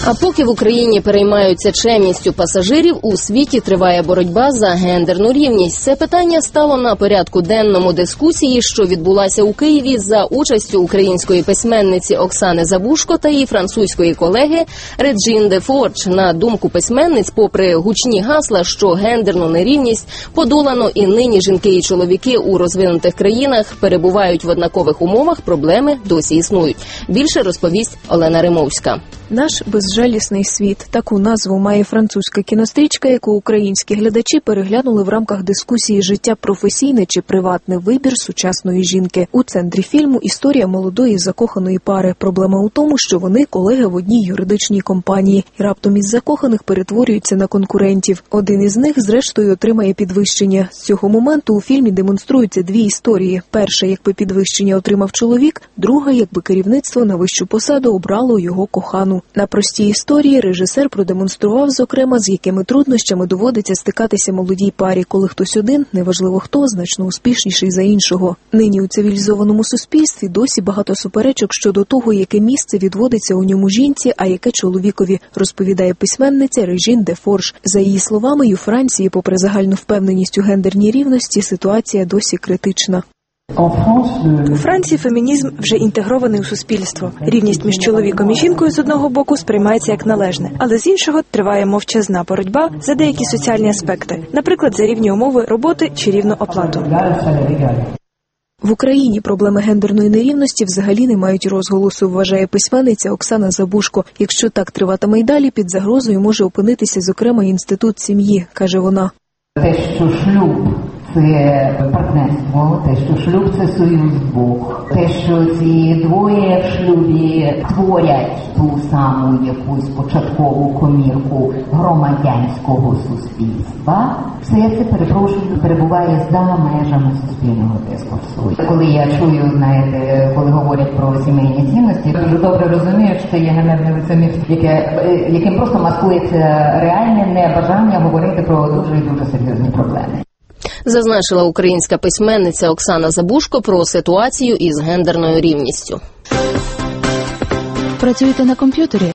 А поки в Україні переймаються чемністю пасажирів, у світі триває боротьба за гендерну рівність. Це питання стало на порядку денному дискусії, що відбулася у Києві за участю української письменниці Оксани Забушко та її французької колеги Реджін де Форж. На думку письменниць, попри гучні гасла, що гендерну нерівність подолано і нині жінки і чоловіки у розвинутих країнах перебувають в однакових умовах, проблеми досі існують. Більше розповість Олена Римовська. «Наш безжалісний світ» – таку назву має французька кінострічка, яку українські глядачі переглянули в рамках дискусії «Життя професійне чи приватне? Вибір сучасної жінки». У центрі фільму історія молодої закоханої пари. Проблема у тому, що вони колеги в одній юридичній компанії і раптом із закоханих перетворюються на конкурентів. Один із них, зрештою, отримає підвищення. З цього моменту у фільмі демонструються дві історії. Перша, якби підвищення отримав чоловік, друга, якби керівництво на вищу посаду обрало його кохану. На простій історії режисер продемонстрував, зокрема, з якими труднощами доводиться стикатися молодій парі, коли хтось один, неважливо хто, значно успішніший за іншого. Нині у цивілізованому суспільстві досі багато суперечок щодо того, яке місце відводиться у ньому жінці, а яке чоловікові, розповідає письменниця Реджін де Форж. За її словами, і у Франції, попри загальну впевненість у гендерній рівності, ситуація досі критична. У Франції фемінізм вже інтегрований у суспільство. Рівність між чоловіком і жінкою з одного боку сприймається як належне, але з іншого триває мовчазна боротьба за деякі соціальні аспекти, наприклад, за рівні умови роботи чи рівну оплату. В Україні проблеми гендерної нерівності взагалі не мають розголосу, вважає письменниця Оксана Забушко. Якщо так триватиме й далі, під загрозою може опинитися, зокрема, інститут сім'ї, каже вона. Те, що шлюб – це партнерство, те, що шлюб – це союз двох, те, що ці двоє в шлюбі творять ту саму якусь початкову комірку громадянського суспільства, все це, перепрошую, перебуває за межами суспільного дискурсу. Коли я чую, знаєте, коли говорять про сімейні цінності, я дуже добре розумію, що це є гендерне лицемірство, яким просто маскується реальне небажання говорити про дуже і дуже серйозні проблеми. Зазначила українська письменниця Оксана Забушко про ситуацію із гендерною рівністю. Працюєте на комп'ютері?